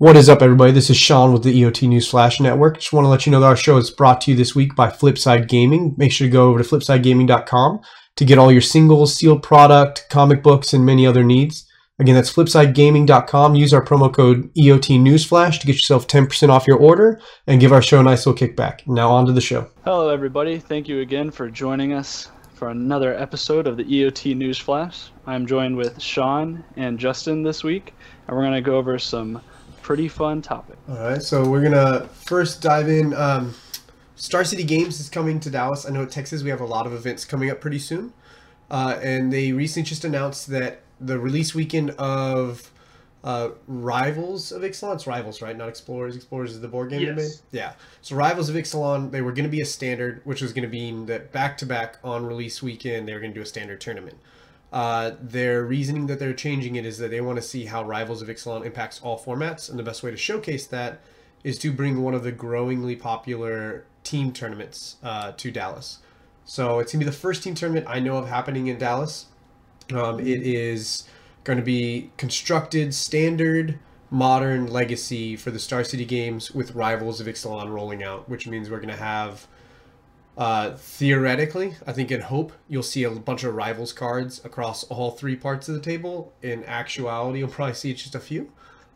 What is up, everybody? This is Sean with the EOT News Flash Network. Just want to let you know that our show is brought to you this week by Flipside Gaming. Make sure to go over to flipsidegaming.com to get all your singles, sealed product, comic books, and many other needs. Again, that's flipsidegaming.com. Use our promo code EOT News Flash to get yourself 10% off your order and give our show a nice little kickback. Now on to the show. Hello, everybody. Thank you again for joining us for another episode of the EOT News Flash. I'm joined with Sean and Justin this week, and we're going to go over some pretty fun topic. All right, so we're gonna first dive in. Star City Games is coming to Dallas. I know at Texas we have a lot of events coming up pretty soon, and they recently just announced that the release weekend of Rivals of Ixalan. It's Rivals, right? Not Explorers. Explorers is the board game they made. Yeah. So Rivals of Ixalan, they were going to be a standard, which was going to mean that back to back on release weekend they were going to do a standard tournament. Their reasoning that they're changing it is that they want to see how Rivals of Ixalan impacts all formats, and the best way to showcase that is to bring one of the growingly popular team tournaments to Dallas. So it's going to be the first team tournament I know of happening in Dallas. It is going to be constructed standard, modern, legacy for the Star City Games with Rivals of Ixalan rolling out, which means we're going to have theoretically, I think in hope, you'll see a bunch of Rivals cards across all three parts of the table. In actuality, you'll probably see just a few.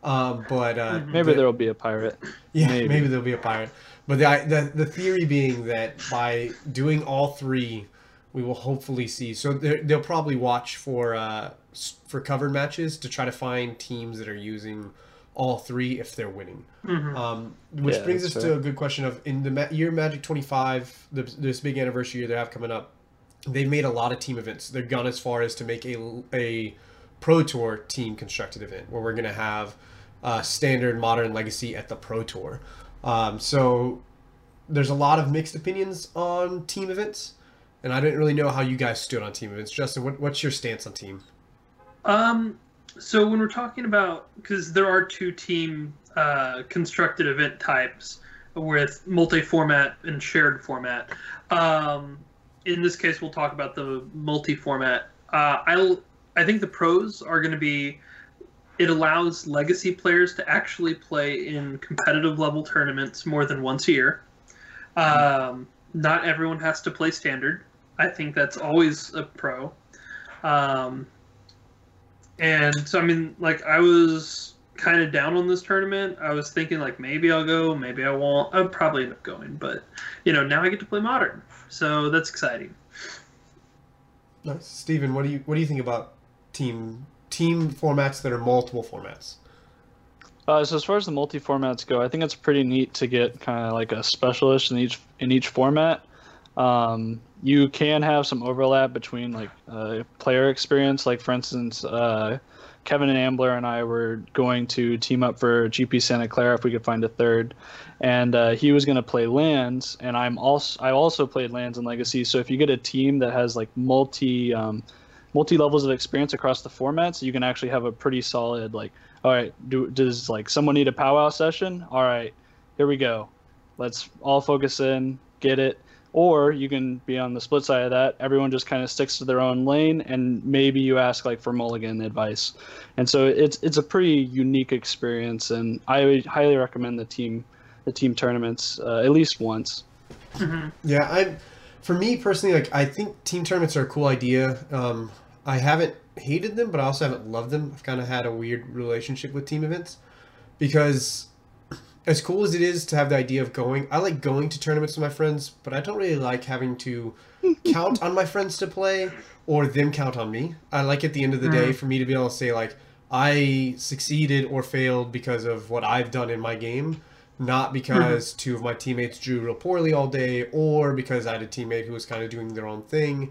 Maybe there will be a pirate. Yeah, maybe there'll be a pirate. But the theory being that by doing all three, we will hopefully see. So they'll probably watch for covered matches to try to find teams that are using all three if they're winning. Which brings us to a good question of, in the year Magic 25, this big anniversary year they have coming up, they've made a lot of team events. They've gone as far as to make a Pro Tour team constructed event where we're going to have standard, modern, legacy at the Pro Tour. So there's a lot of mixed opinions on team events, and I didn't really know how you guys stood on team events. Justin, what's your stance on team? So when we're talking about, because there are two team constructed event types with multi-format and shared format. In this case, we'll talk about the multi-format. I think the pros are going to be, it allows legacy players to actually play in competitive level tournaments more than once a year. Not everyone has to play standard. I think that's always a pro. And so, I mean, like, I was kind of down on this tournament. I was thinking, like, maybe I'll go, maybe I won't. I'll probably end up going. But, you know, now I get to play Modern. So that's exciting. Nice. Steven, what do you think about team formats that are multiple formats? So as far as the multi-formats go, I think it's pretty neat to get kind of like a specialist in each format. You can have some overlap between like player experience. Like for instance, Kevin and Ambler and I were going to team up for GP Santa Clara if we could find a third, and he was going to play lands, and I also played lands and legacy. So if you get a team that has like multi levels of experience across the formats, you can actually have a pretty solid, like, all right, does like someone need a powwow session? All right, here we go. Let's all focus in, get it. Or you can be on the split side of that. Everyone just kind of sticks to their own lane, and maybe you ask like for mulligan advice. And so it's a pretty unique experience, and I would highly recommend the team tournaments at least once. Yeah, for me personally, like, I think team tournaments are a cool idea. I haven't hated them, but I also haven't loved them. I've kind of had a weird relationship with team events because, as cool as it is to have the idea of going, I like going to tournaments with my friends, but I don't really like having to count on my friends to play or them count on me. I like at the end of the day for me to be able to say, like, I succeeded or failed because of what I've done in my game, not because two of my teammates drew real poorly all day or because I had a teammate who was kind of doing their own thing.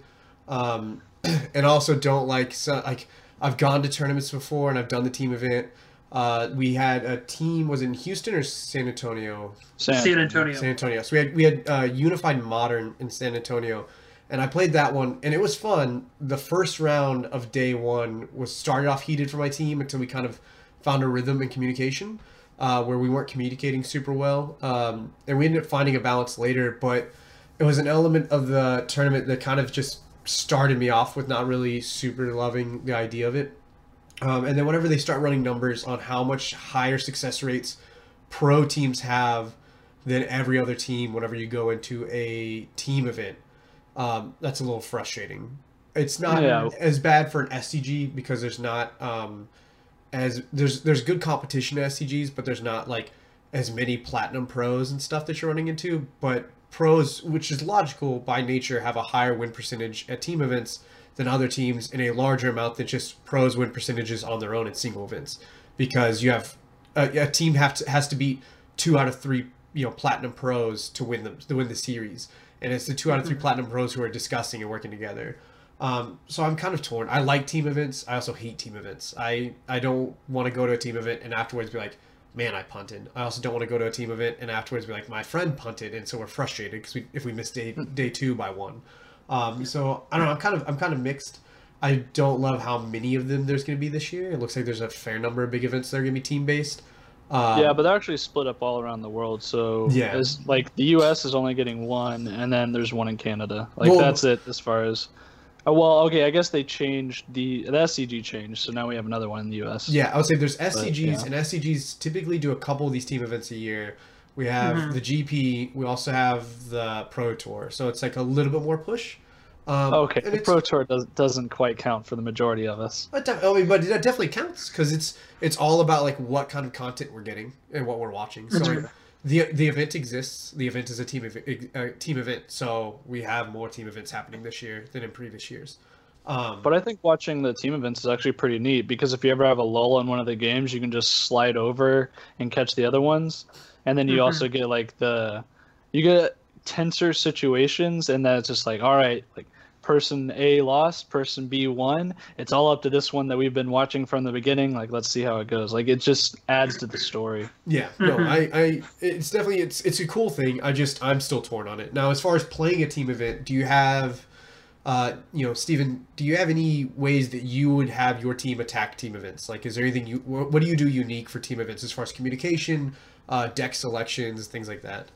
And also don't like I've gone to tournaments before and I've done the team event. We had a team, was it in Houston or San Antonio? San Antonio. San Antonio. So we had Unified Modern in San Antonio, and I played that one, and it was fun. The first round of day one started off heated for my team until we kind of found a rhythm and communication where we weren't communicating super well, and we ended up finding a balance later. But it was an element of the tournament that kind of just started me off with not really super loving the idea of it. And then whenever they start running numbers on how much higher success rates pro teams have than every other team whenever you go into a team event, that's a little frustrating. It's not as bad for an SCG because there's not as there's good competition to SCGs, but there's not like as many platinum pros and stuff that you're running into. But pros, which is logical by nature, have a higher win percentage at team events than other teams in a larger amount than just pros win percentages on their own in single events, because you have a team has to beat 2 out of 3 platinum pros to win the series, and it's the 2 out of 3 platinum pros who are discussing and working together. So I'm kind of torn. I like team events. I also hate team events. I don't want to go to a team event and afterwards be like, man, I punted. I also don't want to go to a team event and afterwards be like, my friend punted, and so we're frustrated because if we missed day 2 by 1. So I don't know. I'm kind of mixed. I don't love how many of them there's going to be this year. It looks like there's a fair number of big events that are going to be team based. Yeah, but they're actually split up all around the world. So as like the U.S. is only getting 1, and then there's 1 in Canada. That's it as far as. Well, okay, I guess they changed the SCG changed, so now we have another one in the U.S. Yeah, I would say there's SCGs, and SCGs typically do a couple of these team events a year. We have the GP. We also have the Pro Tour. So it's like a little bit more push. Okay, the Pro Tour doesn't quite count for the majority of us. But that definitely counts because it's all about like what kind of content we're getting and what we're watching. So like, the event exists. The event is a team event. So we have more team events happening this year than in previous years. But I think watching the team events is actually pretty neat because if you ever have a lull in one of the games, you can just slide over and catch the other ones. And then you also get like you get tenser situations, and then it's just like, all right, like person A lost, person B won. It's all up to this one that we've been watching from the beginning. Like, let's see how it goes. Like, it just adds to the story. Yeah, no, it's definitely it's a cool thing. I'm still torn on it. Now, as far as playing a team event, do you have, Steven, do you have any ways that you would have your team attack team events? Like, is there anything what do you do unique for team events as far as communication, deck selections, things like that?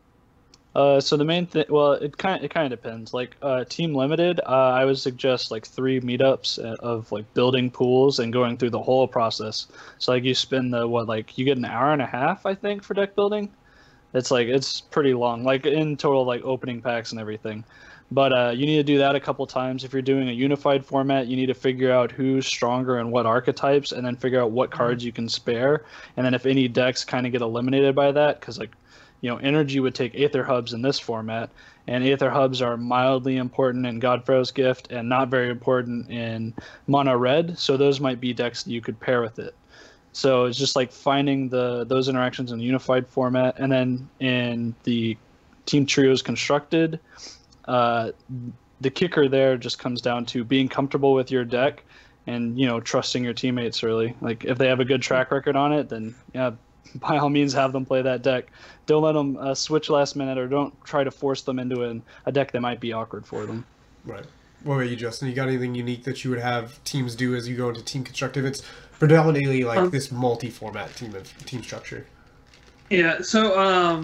So the main thing, well, it kind of depends. Like team limited, I would suggest like 3 meetups of like building pools and going through the whole process. So like you spend you get an hour and a half, I think, for deck building. It's pretty long, like in total, like opening packs and everything. But you need to do that a couple times. If you're doing a unified format, you need to figure out who's stronger and what archetypes, and then figure out what cards you can spare. And then if any decks kind of get eliminated by that, because like, Energy would take Aether Hubs in this format, and Aether Hubs are mildly important in Godfarrow's Gift and not very important in Mono Red, so those might be decks that you could pair with it. So it's just like finding those interactions in a unified format, and then in the Team Trios Constructed, the kicker there just comes down to being comfortable with your deck and, trusting your teammates really. Like, if they have a good track record on it, then, yeah, by all means have them play that deck. Don't let them switch last minute, or don't try to force them into a deck that might be awkward for them. Right. What about you, Justin? You got anything unique that you would have teams do as you go into team constructive? It's predominantly like this multi-format team structure. Yeah, so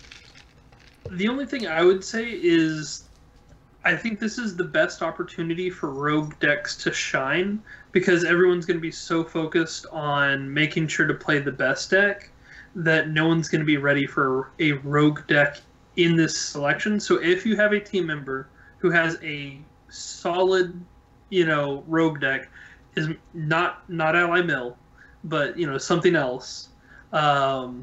the only thing I would say is I think this is the best opportunity for rogue decks to shine, because everyone's going to be so focused on making sure to play the best deck that no one's going to be ready for a rogue deck in this selection. So if you have a team member who has a solid, rogue deck, is not ally mill, but something else, that's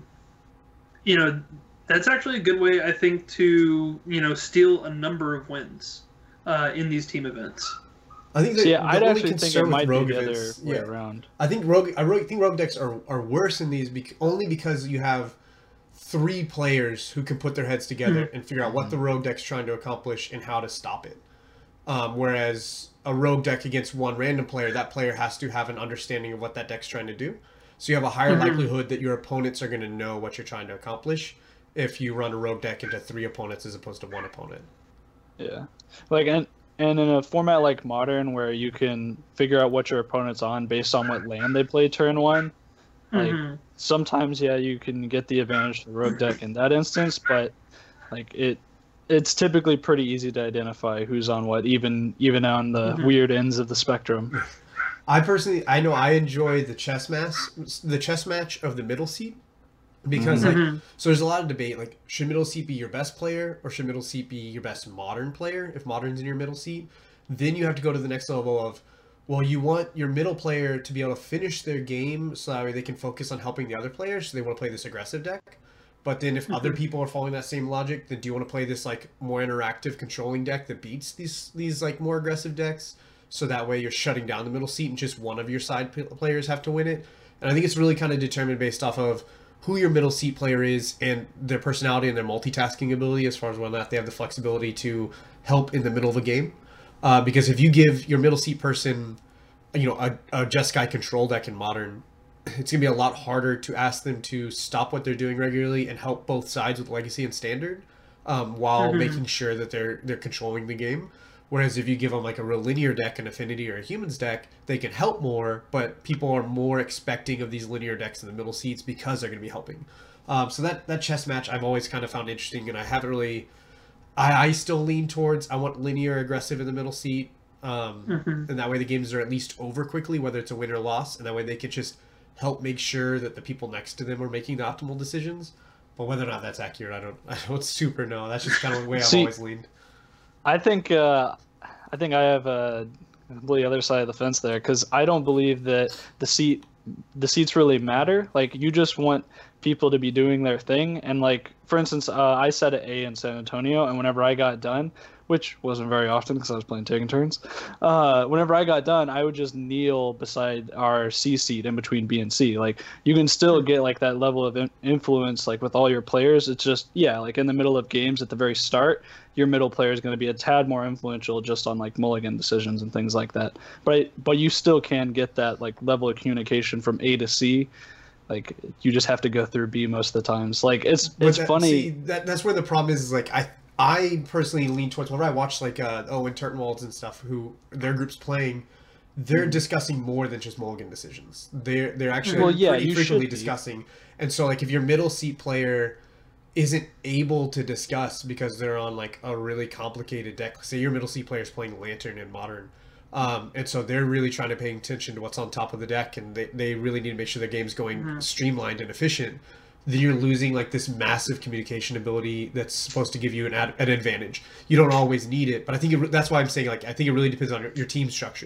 actually a good way, I think, to steal a number of wins in these team events. I think I'd actually think it might be the other way around. I think rogue decks are worse in these only because you have 3 players who can put their heads together and figure out what the rogue deck's trying to accomplish and how to stop it. Whereas a rogue deck against one random player, that player has to have an understanding of what that deck's trying to do. So you have a higher likelihood that your opponents are going to know what you're trying to accomplish if you run a rogue deck into 3 opponents as opposed to 1 opponent. Yeah, and in a format like Modern, where you can figure out what your opponent's on based on what land they play turn 1, like sometimes, you can get the advantage to the rogue deck in that instance, but like it's typically pretty easy to identify who's on what, even on the weird ends of the spectrum. I know I enjoy the chess match of the middle seat because so there's a lot of debate like should middle seat be your best player or should middle seat be your best modern player if modern's in your middle seat. Then you have to go to the next level of, well, you want your middle player to be able to finish their game so that way they can focus on helping the other players, so they want to play this aggressive deck. But then if other people are following that same logic, then do you want to play this like more interactive controlling deck that beats these like more aggressive decks? So that way you're shutting down the middle seat and just one of your side players have to win it. And I think it's really kind of determined based off of who your middle seat player is and their personality and their multitasking ability as far as whether or not they have the flexibility to help in the middle of a game. Because if you give your middle seat person, you know, a Jeskai control deck in Modern, it's going to be a lot harder to ask them to stop what they're doing regularly and help both sides with Legacy and Standard while making sure that they're controlling the game. Whereas if you give them like a real linear deck, an Affinity or a Humans deck, they can help more, but people are more expecting of these linear decks in the middle seats because they're going to be helping. So that chess match I've always kind of found interesting, and I haven't really... I still lean towards I want linear aggressive in the middle seat, and that way the games are at least over quickly, whether it's a win or loss, and that way they can just help make sure that the people next to them are making the optimal decisions. But whether or not that's accurate, I don't super know. That's just kind of the way I've always leaned. I think I have a completely other side of the fence there, because I don't believe that the seats really matter. Like, you just want people to be doing their thing, and like, for instance, I set an A in San Antonio, and whenever I got done, which wasn't very often because I was playing taking turns, whenever I got done, I would just kneel beside our C seat in between B and C. Like, you can still get like that level of influence like with all your players. It's just, yeah, like in the middle of games at the very start, your middle player is going to be a tad more influential just on like mulligan decisions and things like that. But you still can get that like level of communication from A to C. Like, you just have to go through B most of the times. Like, it's funny. See, that's where the problem is like I personally lean towards whenever I watch like Owen Turtenwalds and stuff, who their group's playing, they're discussing more than just mulligan decisions. They're actually pretty frequently discussing. And so like if your middle seat player isn't able to discuss because they're on like a really complicated deck, say your middle seat player is playing Lantern in Modern, and so they're really trying to pay attention to what's on top of the deck, and they really need to make sure their game's going streamlined and efficient, then you're losing like this massive communication ability that's supposed to give you an advantage. You don't always need it, but I think that's why I'm saying like I think it really depends on your team structure.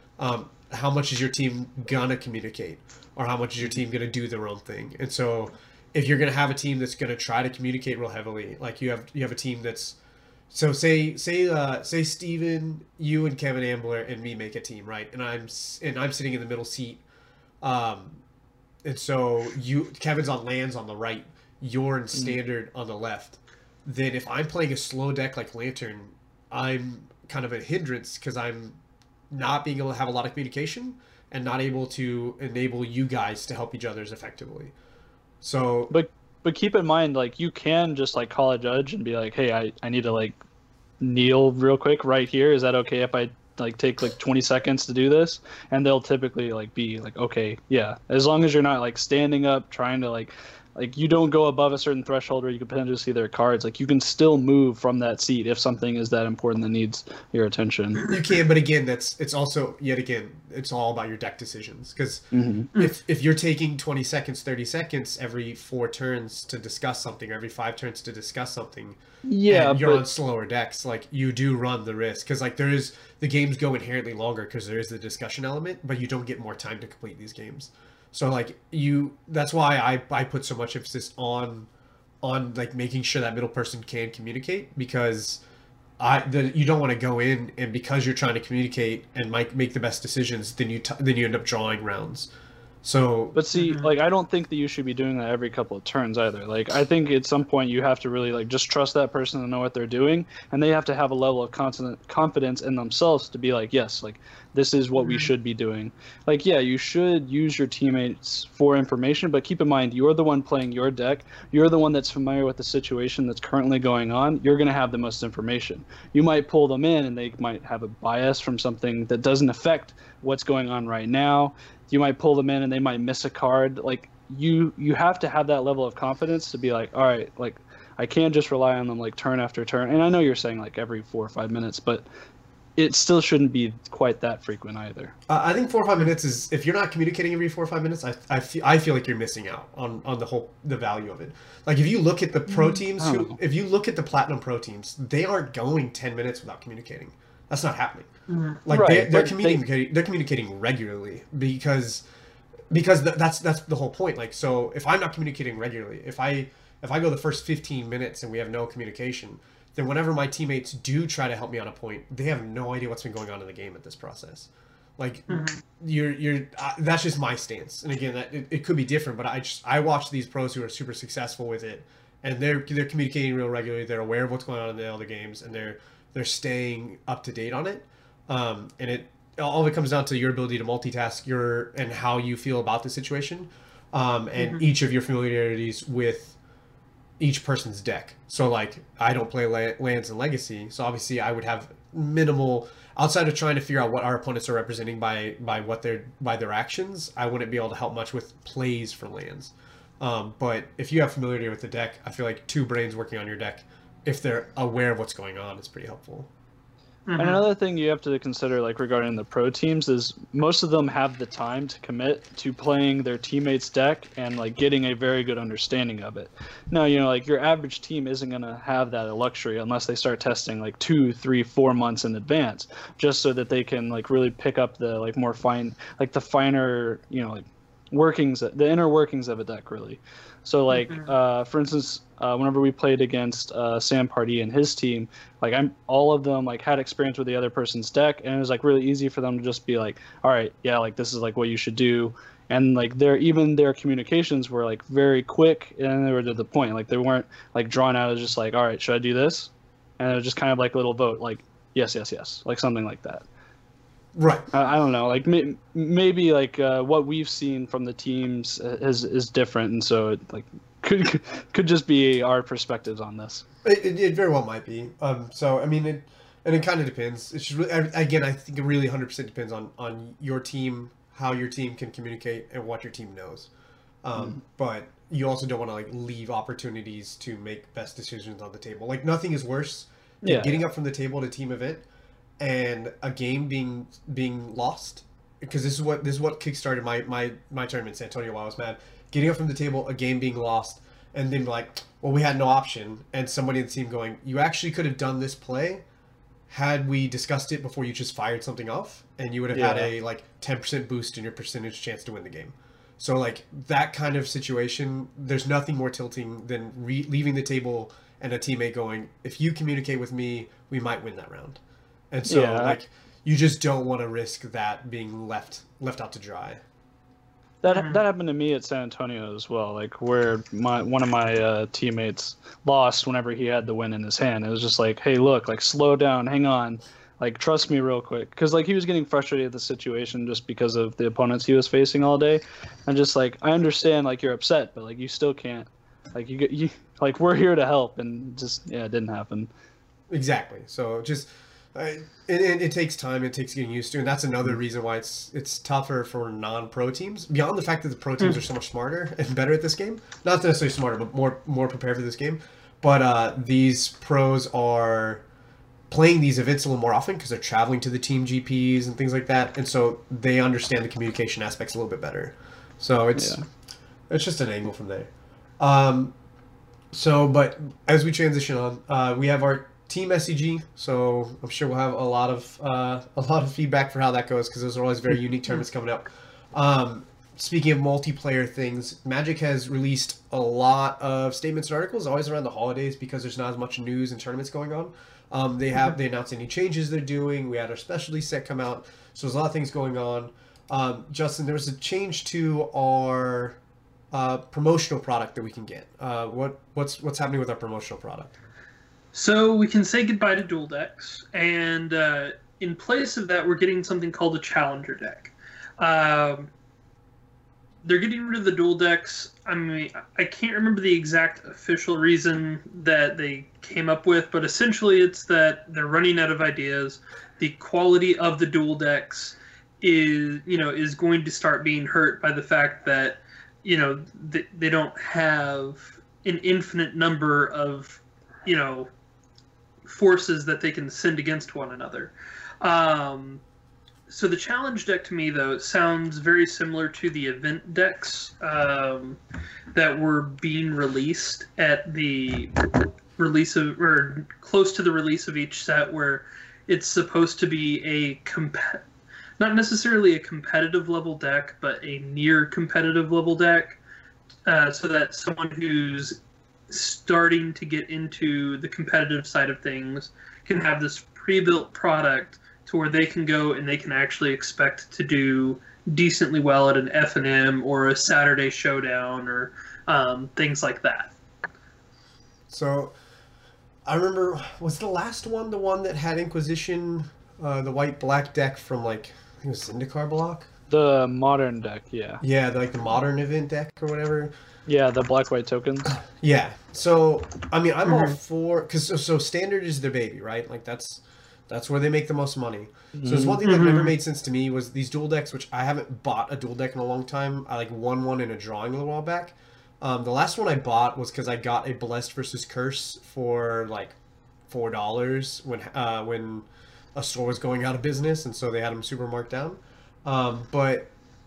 How much is your team gonna communicate, or how much is your team gonna do their own thing? And so if you're gonna have a team that's gonna try to communicate real heavily, like you have a team that's, so say Steven, you and Kevin Ambler and me make a team, right? And I'm sitting in the middle seat. And so Kevin's on lands on the right, you're in Standard on the left. Then if I'm playing a slow deck like Lantern, I'm kind of a hindrance because I'm not being able to have a lot of communication and not able to enable you guys to help each other as effectively. So, but keep in mind, like, you can just like call a judge and be like, hey, I need to like kneel real quick right here. Is that okay if I like take like 20 seconds to do this? And they'll typically like be like, okay, yeah, as long as you're not like standing up trying to like you don't go above a certain threshold where you can potentially see their cards. Like, you can still move from that seat if something is that important that needs your attention. You can, but again, it's also, yet again, it's all about your deck decisions. Because if you're taking 20 seconds, 30 seconds every 4 turns to discuss something, or every 5 turns to discuss something, and you're on slower decks, like, you do run the risk. Because like the games go inherently longer because there is the discussion element, but you don't get more time to complete these games. So like that's why I put so much emphasis on like making sure that middle person can communicate, because you don't want to go in and because you're trying to communicate and make the best decisions, then you end up drawing rounds. So, but see, like, I don't think that you should be doing that every couple of turns either. Like, I think at some point you have to really like just trust that person to know what they're doing, and they have to have a level of confidence in themselves to be like, yes, like, this is what we should be doing. Like, yeah, you should use your teammates for information, but keep in mind, you're the one playing your deck. You're the one that's familiar with the situation that's currently going on. You're going to have the most information. You might pull them in and they might have a bias from something that doesn't affect what's going on right now. You might pull them in and they might miss a card. Like, you have to have that level of confidence to be like, all right, like, I can't just rely on them like turn after turn. And I know you're saying like every 4 or 5 minutes, but it still shouldn't be quite that frequent either. I think 4 or 5 minutes is, if you're not communicating every 4 or 5 minutes, I feel like you're missing out on the value of it. Like if you look at the pro teams, if you look at the platinum pro teams, they aren't going 10 minutes without communicating. That's not happening. Like Right, they're communicating regularly because that's the whole point. Like, so if I'm not communicating regularly, if I go the first 15 minutes and we have no communication, then whenever my teammates do try to help me on a point, they have no idea what's been going on in the game at this process. Like you're that's just my stance. And again, that it could be different, but I watch these pros who are super successful with it, and they're communicating real regularly. They're aware of what's going on in the other games, and they're staying up to date on it. And it all of it comes down to your ability to multitask and how you feel about the situation, and each of your familiarities with each person's deck. So like I don't play lands and legacy, so obviously I would have minimal, outside of trying to figure out what our opponents are representing by their actions. I wouldn't be able to help much with plays for lands. But if you have familiarity with the deck, I feel like 2 brains working on your deck, if they're aware of what's going on, is pretty helpful. And another thing you have to consider, like regarding the pro teams, is most of them have the time to commit to playing their teammates' deck and like getting a very good understanding of it. Now, like your average team isn't going to have that luxury unless they start testing like 2, 3, 4 months in advance, just so that they can like really pick up the like more fine, like the finer, like workings, the inner workings of a deck, really. So like for instance, whenever we played against Sam Pardee and his team, like all of them like had experience with the other person's deck, and it was like really easy for them to just be like, all right, yeah, like this is like what you should do. And like their communications were like very quick, and they were to the point. Like they weren't like drawn out as just like, all right, should I do this? And it was just kind of like a little vote, like yes, yes, yes, like something like that. Right. I don't know. Like maybe like what we've seen from the teams is different, and so it like could just be our perspectives on this. It very well might be. So I mean, it kind of depends. It's just really, again, I think it really 100% depends on your team, how your team can communicate, and what your team knows. But you also don't want to like leave opportunities to make best decisions on the table. Like nothing is worse than getting up from the table at a team event and a game being lost, because this is what kickstarted my tournament in San Antonio while I was mad. Getting up from the table, a game being lost, and then like, well, we had no option, and somebody in the team going, you actually could have done this play had we discussed it before you just fired something off, and you would have had a like 10% boost in your percentage chance to win the game. So like that kind of situation, there's nothing more tilting than leaving the table and a teammate going, if you communicate with me, we might win that round. And so like you just don't want to risk that being left out to dry. That happened to me at San Antonio as well, like where one of my teammates lost whenever he had the win in his hand. It was just like, hey, look, like slow down, hang on, like trust me real quick, because like he was getting frustrated at the situation just because of the opponents he was facing all day, and just like I understand like you're upset, but like you still can't, like you like we're here to help, and just it didn't happen. Exactly. So just. It takes time. It takes getting used to, and that's another reason why it's tougher for non-pro teams. Beyond the fact that the pro teams are so much smarter and better at this game, not necessarily smarter, but more prepared for this game. But these pros are playing these events a little more often because they're traveling to the team GPs and things like that, and so they understand the communication aspects a little bit better. So it's just an angle from there. But as we transition on, we have our Team SCG, so I'm sure we'll have a lot of feedback for how that goes, because those are always very unique tournaments coming up. Speaking of multiplayer things, Magic has released a lot of statements and articles always around the holidays because there's not as much news and tournaments going on. They announced any changes they're doing. We had our specialty set come out, so there's a lot of things going on. Justin, there was a change to our promotional product that we can get. What's happening with our promotional product? So we can say goodbye to dual decks, and in place of that, we're getting something called a challenger deck. They're getting rid of the dual decks. I mean, I can't remember the exact official reason that they came up with, but essentially it's that they're running out of ideas. The quality of the dual decks is going to start being hurt by the fact that they don't have an infinite number of forces that they can send against one another. So the challenge deck to me, though, sounds very similar to the event decks that were being released at the release of, or close to the release of each set, where it's supposed to be not necessarily a competitive level deck, but a near competitive level deck, so that someone who's starting to get into the competitive side of things can have this pre-built product to where they can go and they can actually expect to do decently well at an F&M or a Saturday Showdown or things like that. So, I remember, was the last one the one that had Inquisition, the white-black deck from, like, I think it was Zendikar block? The modern deck, yeah. Yeah, like the modern event deck or whatever. Yeah, the black-white tokens. Yeah. So, I mean, I'm all for... Because, so standard is their baby, right? Like, that's where they make the most money. So there's one thing that never made sense to me was these dual decks, which I haven't bought a dual deck in a long time. I won one in a drawing a little while back. The last one I bought was because I got a Blessed versus Curse for like $4 when a store was going out of business, and so they had them super marked down. But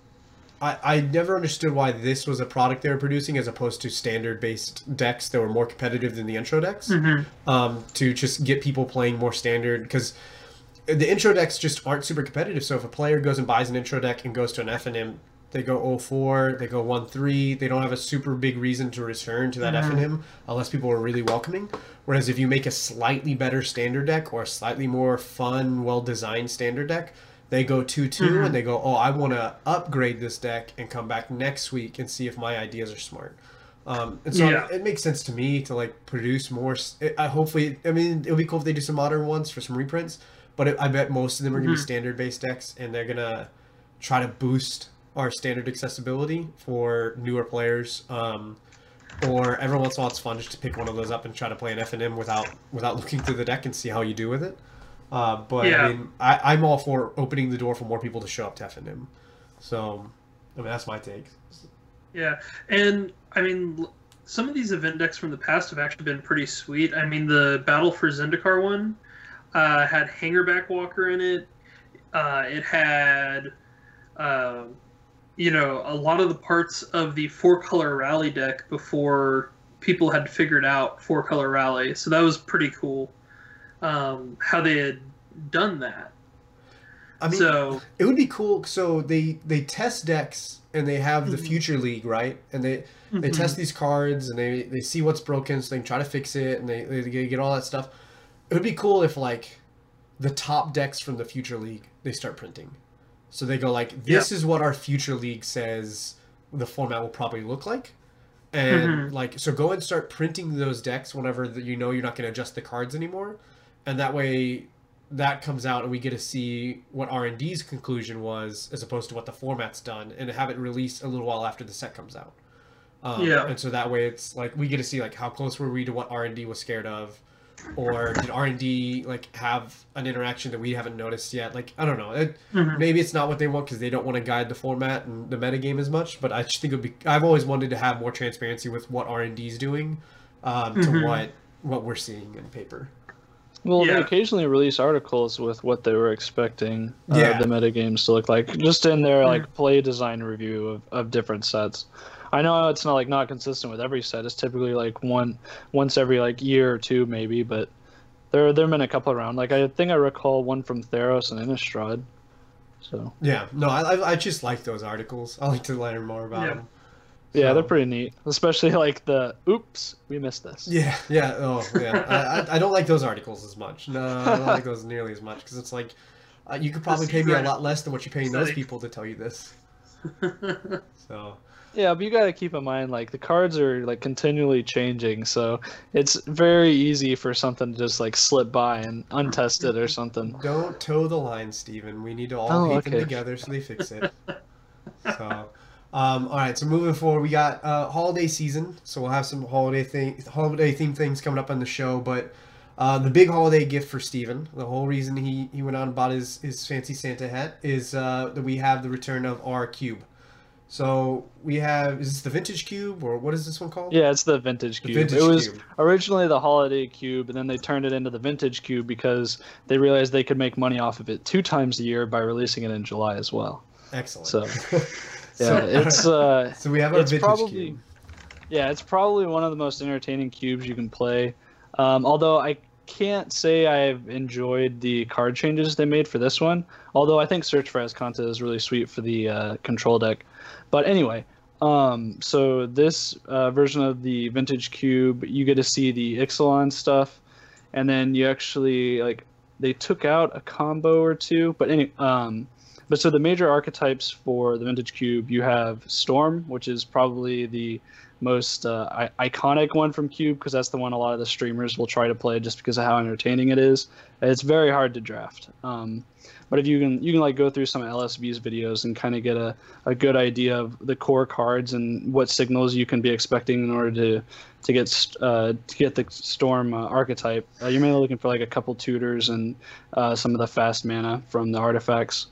I never understood why this was a product they were producing as opposed to standard-based decks that were more competitive than the intro decks, to just get people playing more standard, because the intro decks just aren't super competitive. So if a player goes and buys an intro deck and goes to an F&M, they go 0-4, they go 1-3, they don't have a super big reason to return to that F&M unless people are really welcoming. Whereas if you make a slightly better standard deck or a slightly more fun, well-designed standard deck, they go 2-2 and they go, oh, I want to upgrade this deck and come back next week and see if my ideas are smart. And so it makes sense to me to like produce more. Hopefully, I mean, it would be cool if they do some modern ones for some reprints, but I bet most of them are going to be standard based decks, and they're going to try to boost our standard accessibility for newer players. Or every once in a while it's fun just to pick one of those up and try to play an F&M without looking through the deck and see how you do with it. But I mean, I'm all for opening the door for more people to show up to F&M. So, I mean, that's my take. Yeah, and I mean, some of these event decks from the past have actually been pretty sweet. I mean, the Battle for Zendikar one had Hangerback Walker in it. It had, you know, a lot of the parts of the 4-color rally deck before people had figured out 4-color rally. So that was pretty cool. How they had done that. I mean, so it would be cool. So they test decks and they have the Future League, right? And they test these cards and they see what's broken, so they can try to fix it, and they get all that stuff. It would be cool if like the top decks from the Future League they start printing. So they go like, this is what our Future League says the format will probably look like. And like, so go and start printing those decks whenever you know you're not going to adjust the cards anymore. And that way that comes out and we get to see what R&D's conclusion was as opposed to what the format's done, and have it released a little while after the set comes out. And so that way it's like we get to see like how close were we to what R&D was scared of, or did R&D like have an interaction that we haven't noticed yet. Like, I don't know. Maybe it's not what they want because they don't want to guide the format and the metagame as much, but I just think it would be... I've always wanted to have more transparency with what R&D's doing to what we're seeing in paper. Well, they occasionally release articles with what they were expecting the metagames to look like, just in their like play design review of different sets. I know it's not consistent with every set. It's typically like once every like year or two maybe, but there have been a couple around. Like I think I recall one from Theros and Innistrad. So yeah, no, I just like those articles. I like to learn more about them. Yeah, they're pretty neat, especially like the "oops, we missed this." Yeah. Oh, yeah. I don't like those articles as much. No, I don't like those nearly as much because it's like you could probably pay me a lot less than what you're paying those people to tell you this. So. Yeah, but you got to keep in mind like the cards are like continually changing, so it's very easy for something to just like slip by and untested or something. Don't toe the line, Steven. We need to all hate them together so they fix it. So. All right, so moving forward, we got holiday season, so we'll have some holiday themed things coming up on the show. But the big holiday gift for Steven, the whole reason he went out and bought his fancy Santa hat, is that we have the return of R Cube. So we have, is this the Vintage Cube, or what is this one called? Yeah, it's the Vintage Cube. Vintage It was Cube. originally the Holiday Cube, and then they turned it into the Vintage Cube because they realized they could make money off of it 2 times a year by releasing it in July as well. Excellent. So, yeah, it's so we have our it's Vintage probably Cube. yeah, it's probably one of the most entertaining cubes you can play. Although I can't say I've enjoyed the card changes they made for this one. Although I think Search for Azcanta is really sweet for the control deck. But anyway, so this version of the Vintage Cube, you get to see the Ixalan stuff, and then you actually they took out a combo or two. But but so the major archetypes for the Vintage Cube, you have Storm, which is probably the most iconic one from Cube, because that's the one a lot of the streamers will try to play just because of how entertaining it is. It's very hard to draft. But if you can go through some of LSV's videos and kind of get a good idea of the core cards and what signals you can be expecting in order to get the Storm archetype. You're mainly looking for a couple tutors and some of the fast mana from the artifacts.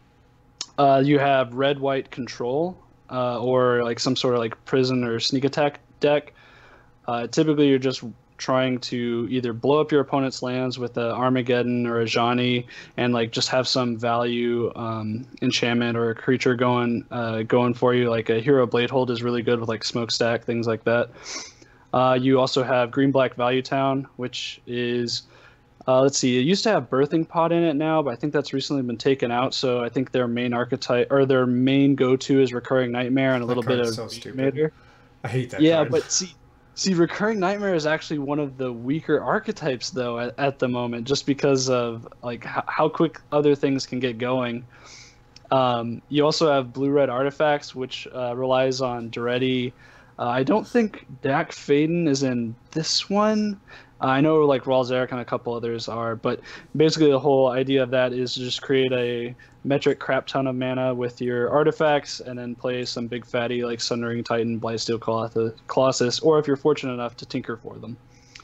You have red-white control, or some sort of prison or sneak attack deck. Typically, you're just trying to either blow up your opponent's lands with a Armageddon or a Ajani, and just have some value enchantment or a creature going for you. Like a Hero Bladehold is really good with Smokestack, things like that. You also have green-black Value Town, which is let's see, it used to have Birthing Pod in it now, but I think that's recently been taken out. So I think their main archetype, or their main go-to, is Recurring Nightmare and a little bit of so stupid. I hate that yeah, card. but see, Recurring Nightmare is actually one of the weaker archetypes though at the moment, just because of how quick other things can get going. You also have Blue-Red Artifacts, which relies on Duretti. I don't think Dak Faden is in this one. I know Ralzeric and a couple others are, but basically the whole idea of that is to just create a metric crap ton of mana with your artifacts, and then play some big fatty Sundering Titan, Blightsteel Colossus, or if you're fortunate enough to tinker for them.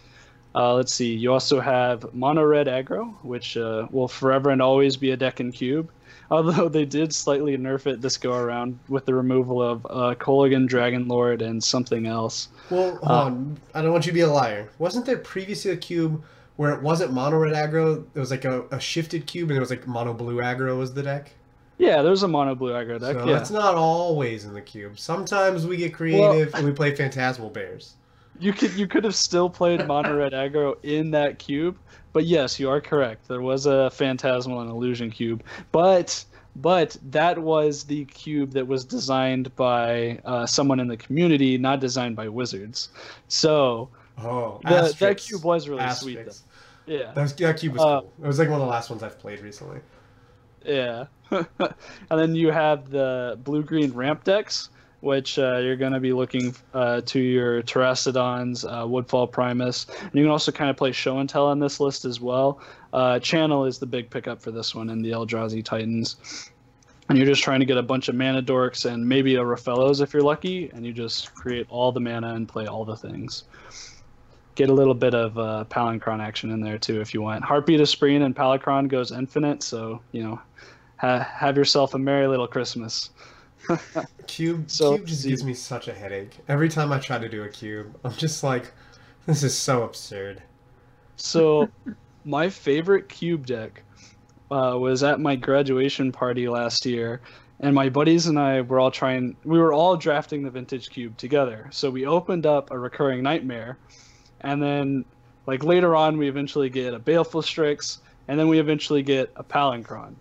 Let's see, you also have Mono Red Aggro, which will forever and always be a deck in Cube. Although they did slightly nerf it this go around with the removal of Kolaghan, Dragonlord, and something else. Well, hold on. I don't want you to be a liar. Wasn't there previously a cube where it wasn't mono red aggro? It was a shifted cube, and it was mono blue aggro was the deck? Yeah, there's a mono blue aggro deck. So yeah, it's not always in the cube. Sometimes we get creative and we play Phantasmal Bears. You could have still played mono red aggro in that cube. But yes, you are correct. There was a Phantasmal and Illusion cube, but that was the cube that was designed by someone in the community, not designed by Wizards. So that cube was really sweet. Though. Yeah, that cube was cool. It was one of the last ones I've played recently. Yeah, and then you have the blue-green ramp decks, which you're going to be looking to your Terrastodons, Woodfall Primus. And you can also kind of play Show and Tell on this list as well. Channel is the big pickup for this one, and the Eldrazi Titans. And you're just trying to get a bunch of mana dorks and maybe a Rafellos if you're lucky, and you just create all the mana and play all the things. Get a little bit of Palinchron action in there too if you want. Heartbeat of Spreen and Palinchron goes infinite, so have yourself a merry little Christmas. Cube just gives me such a headache. Every time I try to do a cube, I'm just this is so absurd. So, my favorite cube deck was at my graduation party last year, and my buddies and I were all drafting the Vintage Cube together. So we opened up a Recurring Nightmare, and then later on we eventually get a Baleful Strix, and then we eventually get a Palinchron.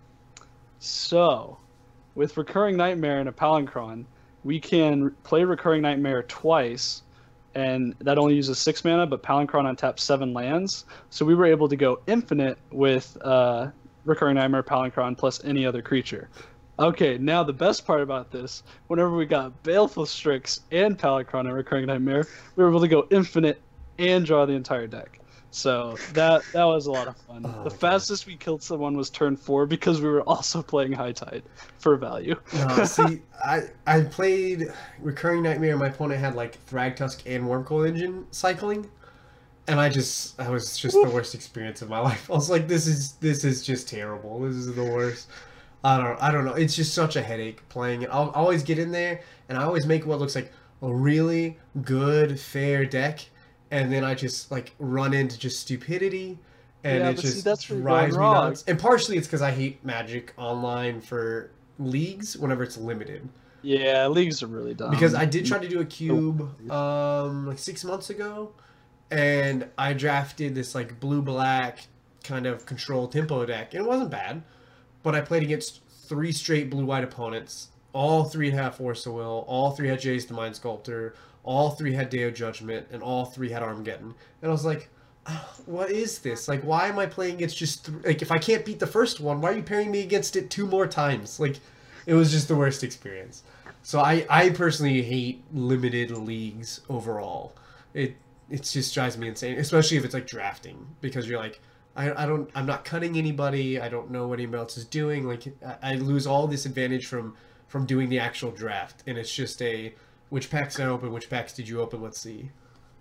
So, with Recurring Nightmare and a Palinchron, we can play Recurring Nightmare twice, and that only uses 6 mana, but Palinchron untaps 7 lands. So we were able to go infinite with Recurring Nightmare, Palinchron, plus any other creature. Okay, now the best part about this, whenever we got Baleful Strix and Palinchron and Recurring Nightmare, we were able to go infinite and draw the entire deck. So that was a lot of fun. The fastest we killed someone was turn 4 because we were also playing High Tide for value. No, see, I played Recurring Nightmare, and my opponent had Thragtusk and Wormcoil Engine cycling, and I was just the worst experience of my life. I was this is just terrible. This is the worst. I don't know. It's just such a headache playing it. I'll always get in there and I always make what looks like a really good, fair deck, and then I just like run into just stupidity, and Yeah, it but just see, that's where you're drives me going wrong. nuts. And partially it's because I hate Magic Online for leagues whenever it's limited. Yeah, leagues are really dumb. Because I did try to do a cube like 6 months ago, and I drafted this like blue-black kind of control tempo deck, and it wasn't bad, but I played against 3 straight blue-white opponents. All 3 had Force of Will, all 3 had Jace the Mind Sculptor, all 3 had Day of Judgment, and all 3 had Armageddon. And I was like, what is this? Like, why am I playing against just like, if I can't beat the first one, why are you pairing me against it 2 more times? Like, it was just the worst experience. So I personally hate limited leagues overall. It just drives me insane, especially if it's like drafting, because you're like, I'm not cutting anybody. I don't know what anybody else is doing. Like, I lose all this advantage from doing the actual draft, and it's just which packs did I open, which packs did you open, let's see.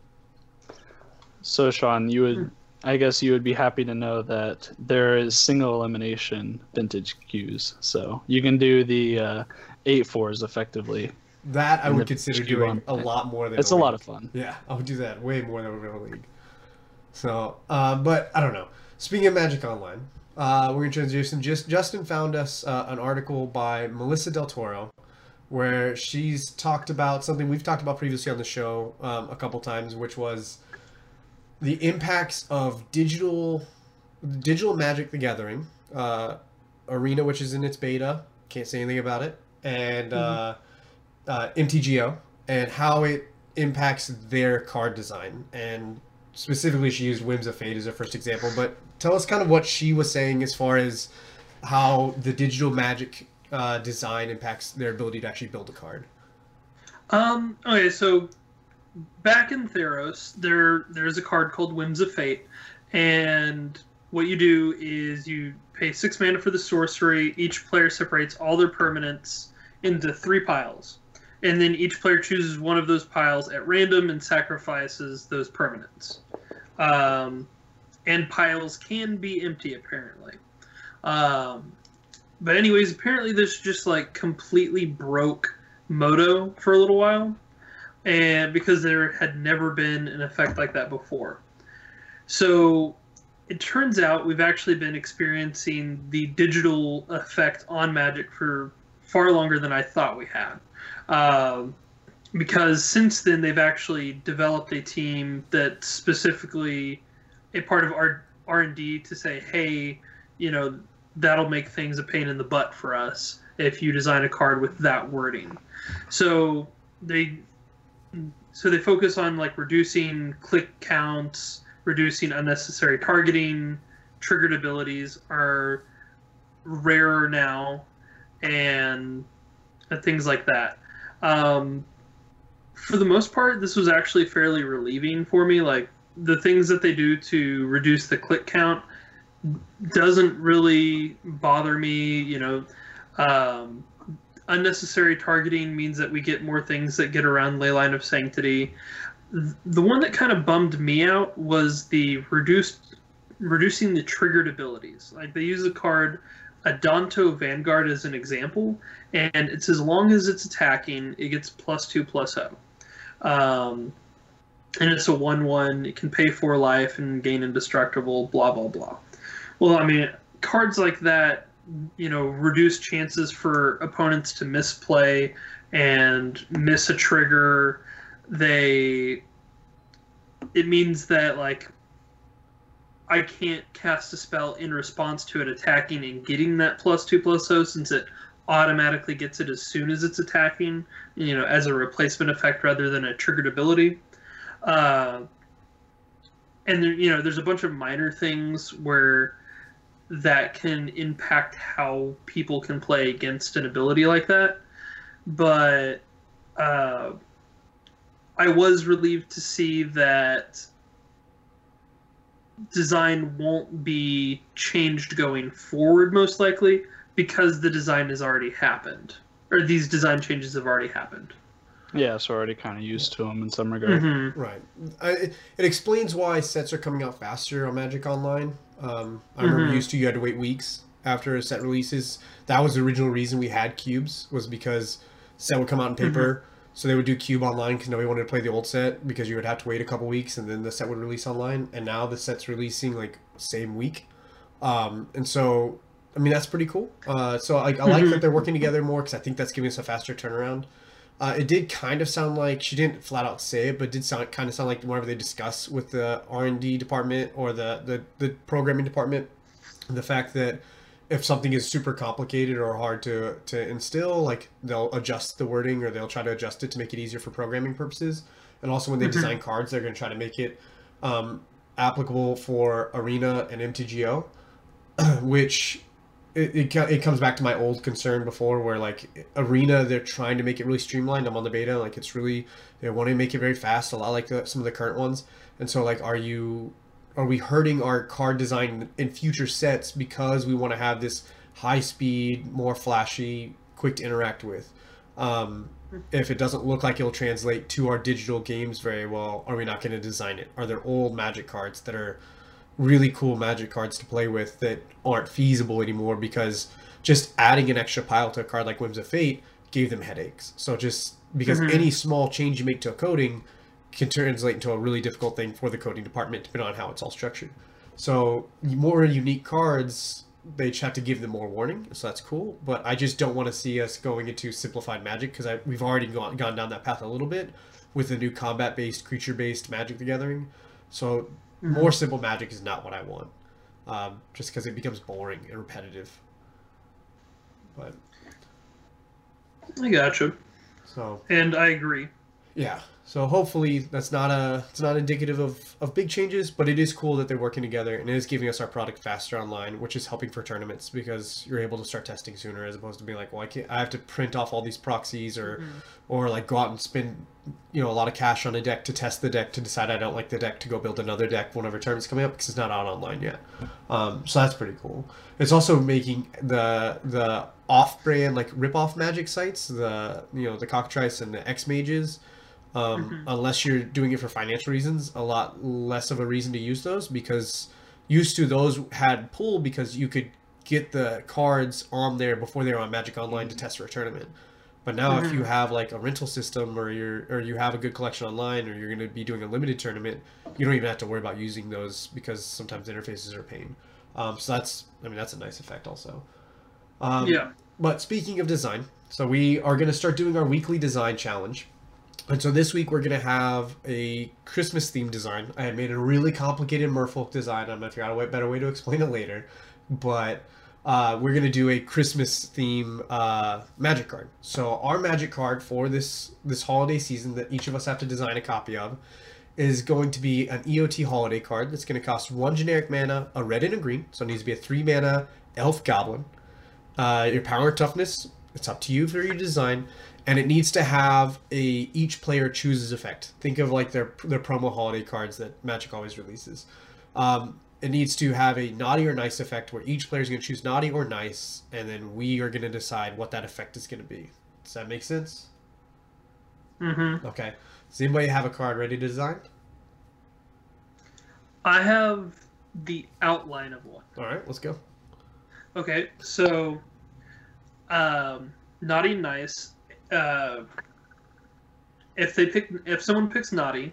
So Sean, I guess you would be happy to know that there is single elimination vintage queues, so you can do the 8-4s effectively. That I would consider queue doing on. a lot more than It's a lot of fun. Yeah, I would do that way more than a real league. So, but I don't know. Speaking of Magic Online, we're going to transition. Justin found us an article by Melissa Del Toro, where she's talked about something we've talked about previously on the show a couple times, which was the impacts of digital Magic the Gathering, Arena, which is in its beta, can't say anything about it, and MTGO, and how it impacts their card design. And specifically, she used Whims of Fate as her first example, but tell us kind of what she was saying as far as how the digital Magic design impacts their ability to actually build a card. Okay, so back in Theros, there's a card called Whims of Fate, and what you do is you pay 6 mana for the sorcery. Each player separates all their permanents into 3 piles, and then each player chooses one of those piles at random and sacrifices those permanents. And piles can be empty, apparently. But anyways, apparently this just like completely broke Moto for a little while, and because there had never been an effect like that before. So it turns out we've actually been experiencing the digital effect on Magic for far longer than I thought we had. Because since then they've actually developed a team that's specifically a part of our R&D to say, hey, you know, that'll make things a pain in the butt for us if you design a card with that wording. So they focus on like reducing click counts, reducing unnecessary targeting, triggered abilities are rarer now, and things like that. For the most part, this was actually fairly relieving for me. Like, the things that they do to reduce the click count doesn't really bother me. You know, unnecessary targeting means that we get more things that get around Leyline of Sanctity. The one that kind of bummed me out was the reducing the triggered abilities. Like, they use the card Adanto Vanguard as an example, and it's as long as it's attacking, it gets +2/+0. And it's a 1/1. It can pay 4 life and gain indestructible, blah, blah, blah. Well, I mean, cards like that, you know, reduce chances for opponents to misplay and miss a trigger. It means that, like, I can't cast a spell in response to it attacking and getting that +2/+0, since it automatically gets it as soon as it's attacking, you know, as a replacement effect rather than a triggered ability. And there, you know, there's a bunch of minor things where that can impact how people can play against an ability like that. But I was relieved to see that design won't be changed going forward, most likely, because the design has already happened, or these design changes have already happened. Yeah, so already kind of used to them in some regard. Mm-hmm. Right. It explains why sets are coming out faster on Magic Online. I remember used to, you had to wait weeks after a set releases. That was the original reason we had cubes, was because set would come out in paper. So they would do cube online because nobody wanted to play the old set, because you would have to wait a couple weeks and then the set would release online. And now the set's releasing like same week. And so, I mean, that's pretty cool. So I like that they're working together more, because I think that's giving us a faster turnaround. It did kind of sound like, she didn't flat out say it, but it did kind of sound like whenever they discuss with the R&D department or the programming department, the fact that if something is super complicated or hard to instill, like they'll adjust the wording, or they'll try to adjust it to make it easier for programming purposes. And also when they design cards, they're going to try to make it applicable for Arena and MTGO, which it comes back to my old concern before, where like Arena, they're trying to make it really streamlined. I'm on the beta, like it's really, they want to make it very fast, a lot like some of the current ones. And so like, are we hurting our card design in future sets because we want to have this high speed, more flashy, quick to interact with? If it doesn't look like it'll translate to our digital games very well, are we not going to design it? Are there old Magic cards that are really cool Magic cards to play with that aren't feasible anymore because just adding an extra pile to a card like Whims of Fate gave them headaches? So just because any small change you make to a coding can translate into a really difficult thing for the coding department, depending on how it's all structured. So more unique cards, they just have to give them more warning, so that's cool. But I just don't want to see us going into simplified Magic, because we've already gone down that path a little bit with the new combat-based, creature-based Magic the Gathering. So more simple Magic is not what I want, just because it becomes boring and repetitive. But I gotcha. So, and I agree. Yeah. So hopefully it's not indicative of big changes, but it is cool that they're working together, and it is giving us our product faster online, which is helping for tournaments, because you're able to start testing sooner, as opposed to being like, well, I have to print off all these proxies, or like go out and spend, a lot of cash on a deck to test the deck, to decide I don't like the deck, to go build another deck whenever tournament's coming up, because it's not out online yet. So that's pretty cool. It's also making the off-brand, like rip-off Magic sites, the Cockatrice and the X-Mages, unless you're doing it for financial reasons, a lot less of a reason to use those, because used to those had pull because you could get the cards on there before they were on Magic Online to test for a tournament. But now if you have like a rental system, or you have a good collection online, or you're going to be doing a limited tournament, you don't even have to worry about using those, because sometimes the interfaces are a pain. So that's a nice effect also. Yeah. But speaking of design, so we are going to start doing our weekly design challenge. And so this week we're going to have a Christmas themed design. I had made a really complicated Merfolk design. I'm going to figure out a better way to explain it later. But we're going to do a Christmas theme Magic card. So our Magic card for this holiday season that each of us have to design a copy of is going to be an EOT holiday card that's going to cost 1 generic mana, a red and a green. So it needs to be a 3 mana Elf Goblin. Your power and toughness, it's up to you for your design. And it needs to have a each player chooses effect. Think of like their promo holiday cards that Magic always releases. It needs to have a naughty or nice effect, where each player is going to choose naughty or nice, and then we are going to decide what that effect is going to be. Does that make sense? Okay. Does anybody have a card ready to design? I have the outline of one. All right, let's go. Okay, so naughty, nice. If someone picks naughty,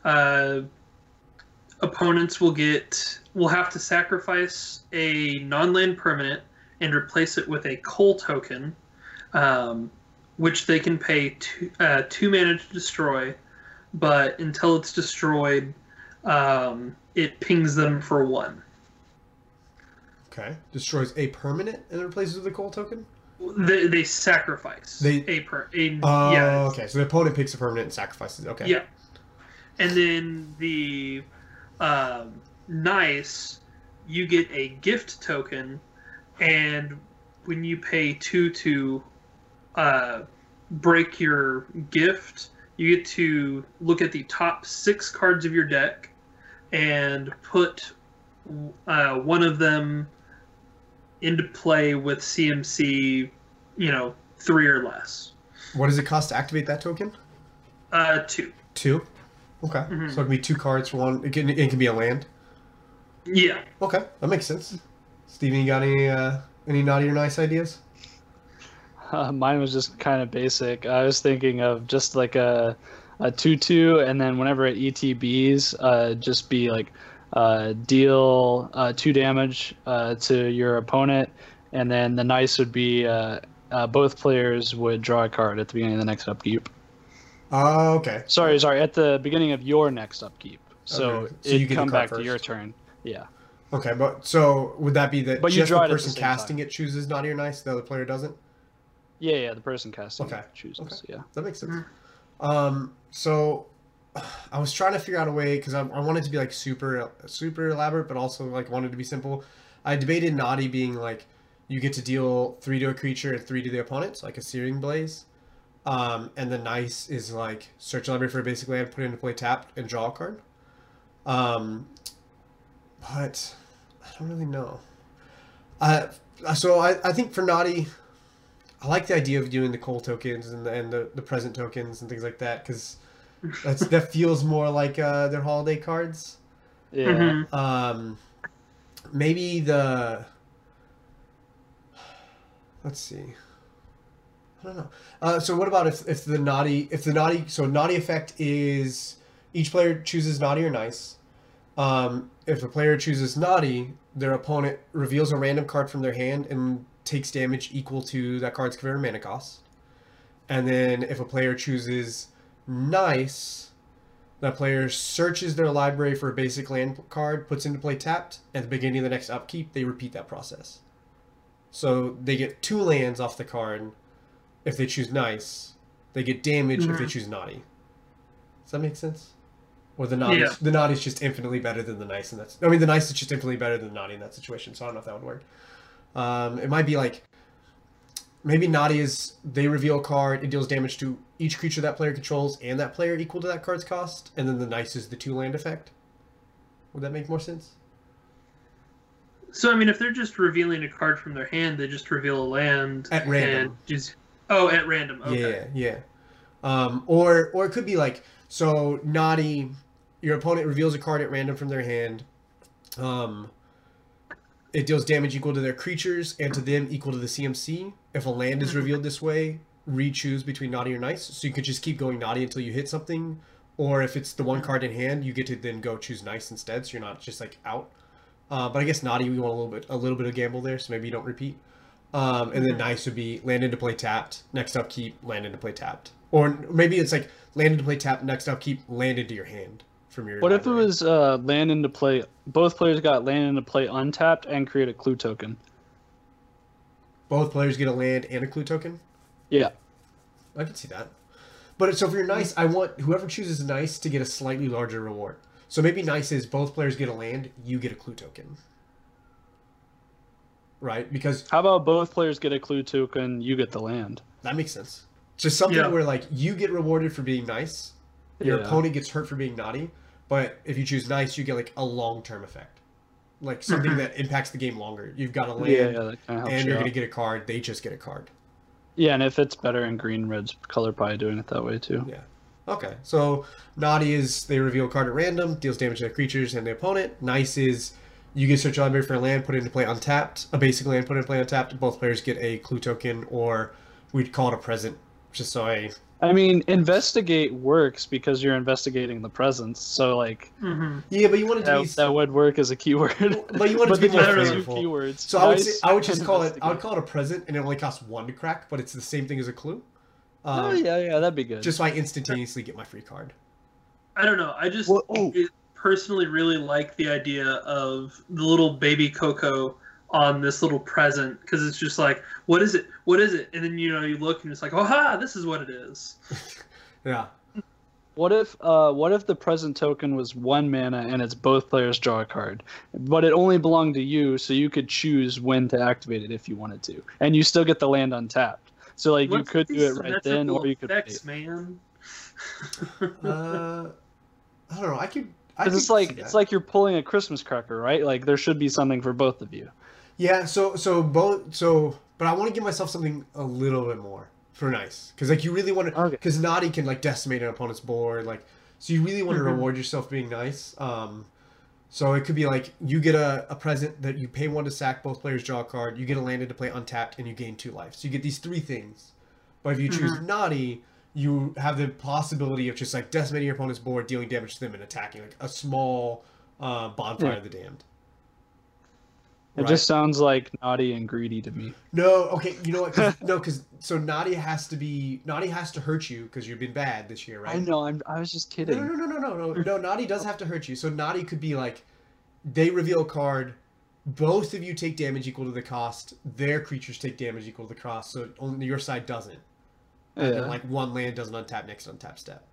opponents will have to sacrifice a non-land permanent and replace it with a Cull token, which they can pay 2 mana to destroy, but until it's destroyed, it pings them for 1. Okay. Destroys a permanent and replaces with a Cull token? They sacrifice okay. So the opponent picks a permanent and sacrifices it. Okay. Yeah. And then the nice, you get a gift token, and when you pay 2 to break your gift, you get to look at the top 6 cards of your deck and put one of them into play with CMC, 3 or less. What does it cost to activate that token? 2. 2? Okay. So it can be 2 cards for one. It can be a land? Yeah. Okay, that makes sense. Steven, you got Any naughty or nice ideas? Mine was just kind of basic. I was thinking of just like a 2/2, and then whenever it ETBs, just be like deal 2 damage to your opponent, and then the nice would be both players would draw a card at the beginning of the next upkeep. Oh, okay. Sorry, at the beginning of your next upkeep. So, Okay. So you it'd get the come card back to first. your turn. Yeah. Okay, but so would that be that But you just draw the it at the person same casting time. it chooses naughty or nice, the other player doesn't? Yeah, the person casting Okay. chooses. Okay. Yeah. That makes sense. So I was trying to figure out a way because I wanted to be like super elaborate, but also like wanted to be simple. I debated naughty being like you get to deal 3 to a creature and 3 to the opponent, so like a Searing Blaze. And the nice is like search a library for a basic land, put it into play tapped, and draw a card. But I don't really know. So I think for naughty, I like the idea of doing the coal tokens and the present tokens and things like that because that feels more like their holiday cards. Yeah. Mhm. Maybe let's see. I don't know. So what about if the naughty effect is each player chooses naughty or nice. If the player chooses naughty, their opponent reveals a random card from their hand and takes damage equal to that card's converted mana cost. And then if a player chooses nice, that player searches their library for a basic land card, puts into play tapped, at the beginning of the next upkeep, they repeat that process. So they get 2 lands off the card if they choose nice. They get damage if they choose naughty. Does that make sense? Or the naughty is just infinitely better than the nice, and the nice is just infinitely better than the naughty in that situation. So I don't know if that would work. It might be like maybe naughty is they reveal a card, it deals damage to each creature that player controls and that player equal to that card's cost, and then the nice is the 2 land effect. Would that make more sense? So I mean, if they're just revealing a card from their hand, they just reveal a land At random. And just at random. Okay. Yeah. Or it could be like so naughty. Your opponent reveals a card at random from their hand. It deals damage equal to their creatures and to them equal to the CMC. If a land is revealed this way, re-choose between naughty or nice. So you could just keep going naughty until you hit something. Or if it's the one card in hand, you get to then go choose nice instead, so you're not just like out. But I guess naughty, we want a little bit of gamble there, so maybe you don't repeat. And then nice would be land into play tapped, next upkeep, land into play tapped. Or maybe it's like land into play tapped, next upkeep, land into your hand from your. What if it library. was land into play? Both players got land into play untapped and create a clue token. Both players get a land and a clue token? Yeah. I can see that. But so if you're nice, I want whoever chooses nice to get a slightly larger reward. So maybe nice is both players get a land, you get a clue token. Right? Because How about both players get a clue token, you get the land? that makes sense. Just something where like you get rewarded for being nice, your Yeah. opponent gets hurt for being naughty, but if you choose nice, you get like a long-term effect. Like something that impacts the game longer. You've got a land Yeah, that kind of helps and you you're out. going to get a card, they just get a card. Yeah, and if it's better in green, red's color probably doing it that way too. Yeah. Okay. So naughty is they reveal a card at random, deals damage to the creatures and the opponent. Nice is you get search your library for a land, put it into play untapped, a basic land, put it into play untapped. Both players get a clue token, or we'd call it a present. Just so I mean, investigate works because you're investigating the presence. So like yeah, but you want it to be that would work as a keyword. but you want it to be then more you have two flavorful. keywords. So I would Nice I would just and call it I would investigate. call it a present, and it only costs 1 to crack, but it's the same thing as a clue. Oh yeah, that'd be good. Just so I instantaneously get my free card. I don't know. I just Well, personally really like the idea of the little baby Coco on this little present because it's just like, what is it? What is it? And then you look and it's like, oh ha, this is what it is. Yeah. What if the present token was 1 mana and it's both players draw a card, but it only belonged to you, so you could choose when to activate it if you wanted to, and you still get the land untapped. So like you What's could do these it right then, or you could effects, wait. man. I don't know. I could. Because it's like you're pulling a Christmas cracker, right? Like there should be something for both of you. Yeah. But I want to give myself something a little bit more for nice, because like you really want to. Okay. Because naughty can like decimate an opponent's board, like so you really want to reward yourself being nice. So it could be like you get a present that you pay 1 to sack, both players draw a card, you get a landed to play untapped, and you gain 2 life. So you get these 3 things. But if you choose Naughty, you have the possibility of just like decimating your opponent's board, dealing damage to them, and attacking, like a small Bonfire of the Damned. It just sounds like naughty and greedy to me. No, okay, you know what? Because so Naughty has to hurt you because you've been bad this year, right? I know. I was just kidding. No. Naughty does have to hurt you. So Naughty could be like, they reveal a card, both of you take damage equal to the cost. Their creatures take damage equal to the cost. So only your side doesn't. And then like 1 land doesn't untap next untap step.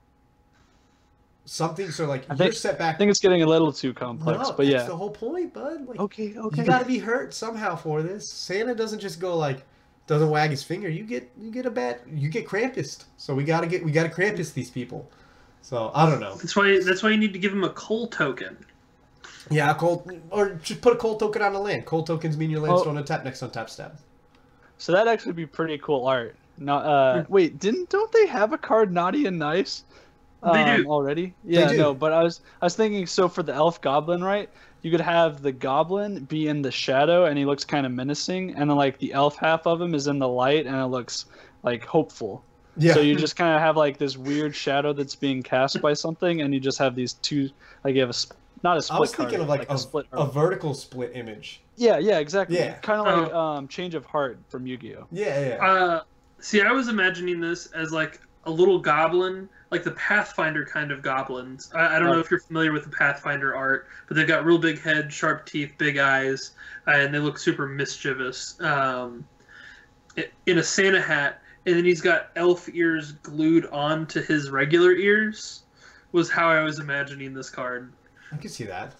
Something so like you're set back. I think it's getting a little too complex, but that's the whole point, bud. Like, okay. You got to be hurt somehow for this. Santa doesn't just go like, doesn't wag his finger. You get Krampus. So we gotta Krampus these people. So I don't know. That's why you need to give him a coal token. Yeah, or just put a coal token on a land. Coal tokens mean your lands don't untap next untap step. So that'd actually be pretty cool art. Now, wait, don't they have a card Naughty and Nice? They do already. Yeah, no, but I was thinking. So for the elf goblin, right? You could have the goblin be in the shadow, and he looks kind of menacing, and then like the elf half of him is in the light, and it looks like hopeful. Yeah. So you just kind of have like this weird shadow that's being cast by something, and you just have these 2. Like you have not a split. I was thinking card, of like a vertical split image. Yeah, exactly. Yeah. Kind of like Change of Heart from Yu-Gi-Oh. Yeah. See, I was imagining this as like a little goblin, like the Pathfinder kind of goblins. I don't know if you're familiar with the Pathfinder art, but they've got real big head, sharp teeth, big eyes, and they look super mischievous. In a Santa hat, and then he's got elf ears glued onto his regular ears, was how I was imagining this card. I can see that.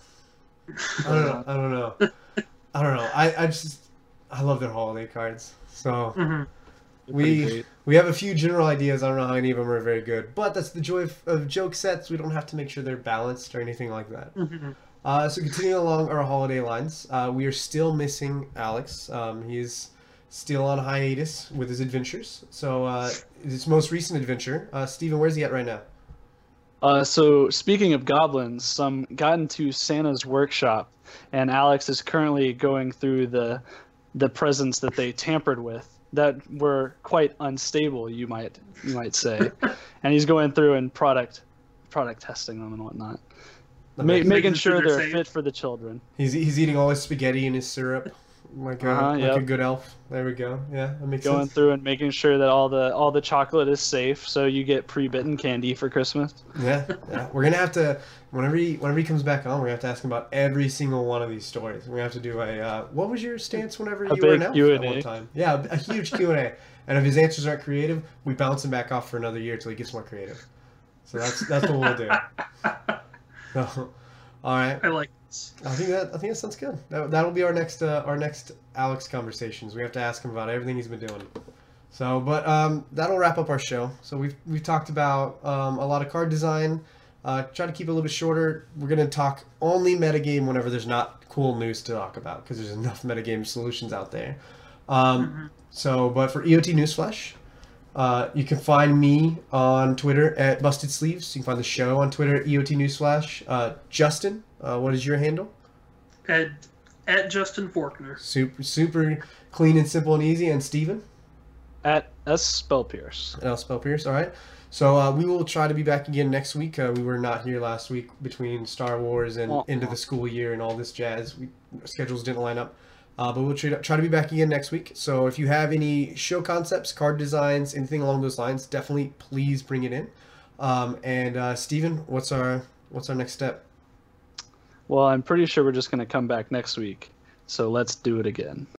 I don't know. I love their holiday cards. So we have a few general ideas. I don't know how any of them are very good, but that's the joy of joke sets. We don't have to make sure they're balanced or anything like that. So continuing along our holiday lines, we are still missing Alex. He's still on hiatus with his adventures. So his most recent adventure, Steven, where's he at right now? So speaking of goblins, some got into Santa's workshop, and Alex is currently going through the presents that they tampered with that were quite unstable, you might say, and he's going through and product testing them and whatnot, making sure they're fit for the children. He's eating all his spaghetti and his syrup. Like a good elf. There we go. Yeah, that makes sense. Going through and making sure that all the chocolate is safe, so you get pre-bitten candy for Christmas. Yeah. We're gonna have to whenever he comes back on, we're gonna have to ask him about every single one of these stories. We're gonna have to do a what was your stance whenever you were an elf at one time? Yeah, a huge Q&A. And if his answers aren't creative, we bounce him back off for another year until he gets more creative. So that's what we'll do. So, all right. I like. I think that sounds good. That'll be our next Alex conversations. We have to ask him about everything he's been doing. So, but that'll wrap up our show. So we've talked about a lot of card design. Try to keep it a little bit shorter. We're gonna talk only metagame whenever there's not cool news to talk about because there's enough metagame solutions out there. So, but for EOT Newsflash, you can find me on Twitter at Busted Sleeves. You can find the show on Twitter at EOT Newsflash. Justin, what is your handle? At Justin Forkner. Super clean and simple and easy. And Steven? At S Spellpierce. At S Spellpierce, all right. So we will try to be back again next week. We were not here last week between Star Wars and into the school year and all this jazz. Schedules didn't line up. But we'll try to be back again next week. So if you have any show concepts, card designs, anything along those lines, definitely please bring it in. And Steven, what's our next step? Well, I'm pretty sure we're just going to come back next week. So let's do it again.